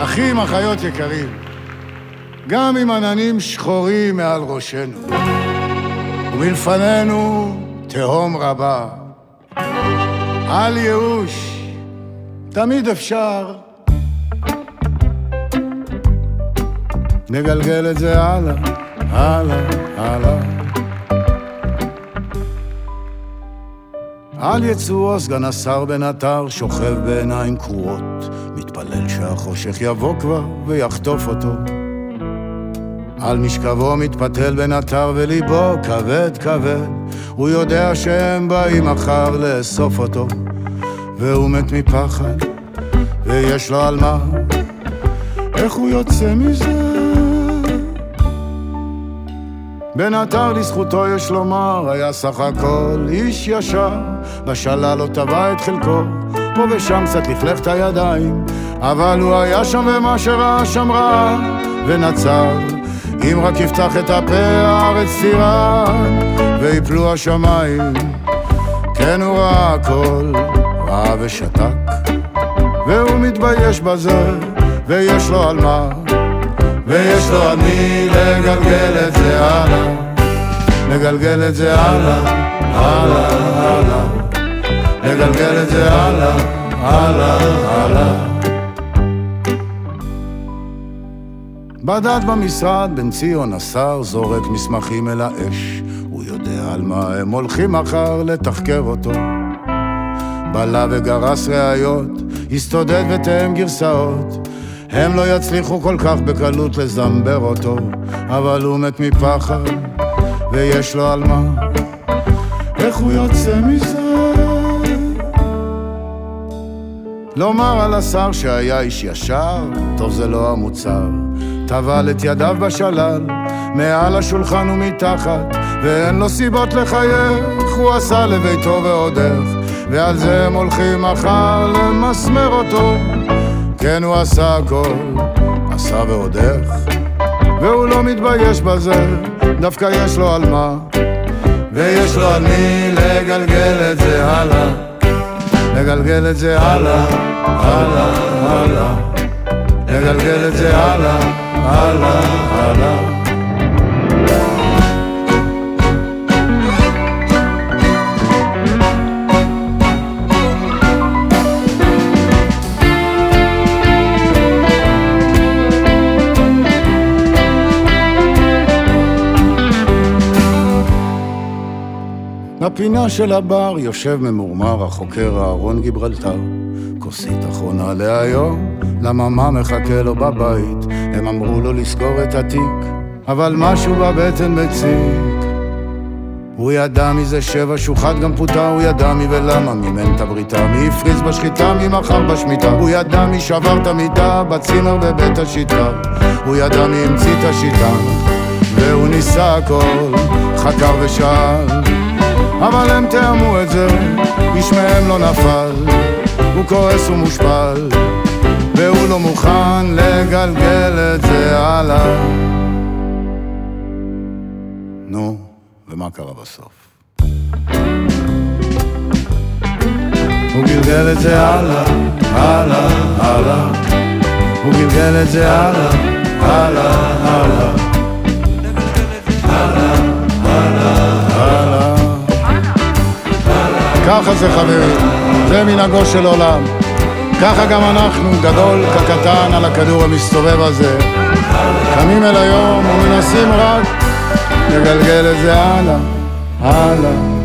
אחים, אחיות יקרים, גם עם עננים שחורים מעל ראשנו, ומלפנינו תהום רבה, אל ייאוש, תמיד אפשר. נגלגל את זה הלאה, הלאה, הלאה. על יצוע סגן השר בן עטר שוכב בעיניים קרועות, מתפלל שהחושך יבוא כבר ויחטוף אותו. על משכבו מתפתל בן עטר וליבו כבד כבד, הוא יודע שהם באים מחר לאסוף אותו, והוא מת מפחד ויש לו על מה. איך הוא יוצא מזה? בן עטר לזכותו יש לומר, היה סך הכל איש ישר, בשלל לא טבע את חלקו, פה ושם קצת לכלך את הידיים, אבל הוא היה שם ומה שראה שם רע ונצר. אם רק יפתח את הפה הארץ תירעד ויפלו השמיים. כן הוא ראה הכל, ראה ושתק, והוא מתבייש בזה ויש לו על מה, ויש לו על מי לגלגל את זה הלאה. נגלגל את זה הלאה, הלאה, הלאה. נגלגל את זה הלאה, הלאה, הלאה. בדד במשרד בן ציון השר זורק מסמכים אל האש, הוא יודע על מה הם הולכים מחר לתחקר אותו. בלה וגרס ראיות, הסתודד ותאם גרסאות, הם לא יצליחו כל כך בקלות לזמבר אותו, אבל הוא מת מפחד ויש לו על מה. איך הוא יוצא מזה? לומר על השר שהיה איש ישר, טוב זה לא המוצר. טבל את ידיו בשלל, מעל השולחן ומתחת, ואין לו סיבות לחייך, הוא עשה לביתו ועוד איך, ועל זה הם הולכים מחר למסמר אותו. כן הוא עשה הכל, עשה ועוד איך, והוא לא מתבייש בזה, דווקא יש לו על מה, ויש לו על מי לגלגל את זה הלאה. נגלגל את זה הלאה, הלאה, הלאה. נגלגל את זה הלאה, הלאה, הלאה. בפינה של הבר יושב ממורמר החוקר אהרון גיברלטר, כוסית אחרונה להיום, למה מה מחכה לו בבית? הם אמרו לו לסגור את התיק, אבל משהו בבטן מציק. הוא ידע מזה 7 שוחד גם פוטר, הוא ידע מי ולמה, מימן את הבריתה, מי הפריז בשחיטה, מי מחר בשמיטה, הוא ידע מי שבר את המיטה בצימר בבית השיטה, הוא ידע מי המציא את השיטה, והוא ניסה הכל, חקר ושאל, אבל הם תאמו את זה, איש מהם לא נפל, הוא כועס ומושפל, והוא לא מוכן לגלגל את זה הלאה. נו, ומה קרה בסוף? הוא גלגל את זה הלאה, הלאה, הלאה. הוא גלגל את זה הלאה, הלאה, הלאה. הלאה, הלאה, הלאה. ככה זה חברים, זה מנהגו של עולם. ככה גם אנחנו, גדול כקטן על הכדור המסתובב הזה, קמים אל היום ומנסים רק לגלגל את זה הלאה, הלאה.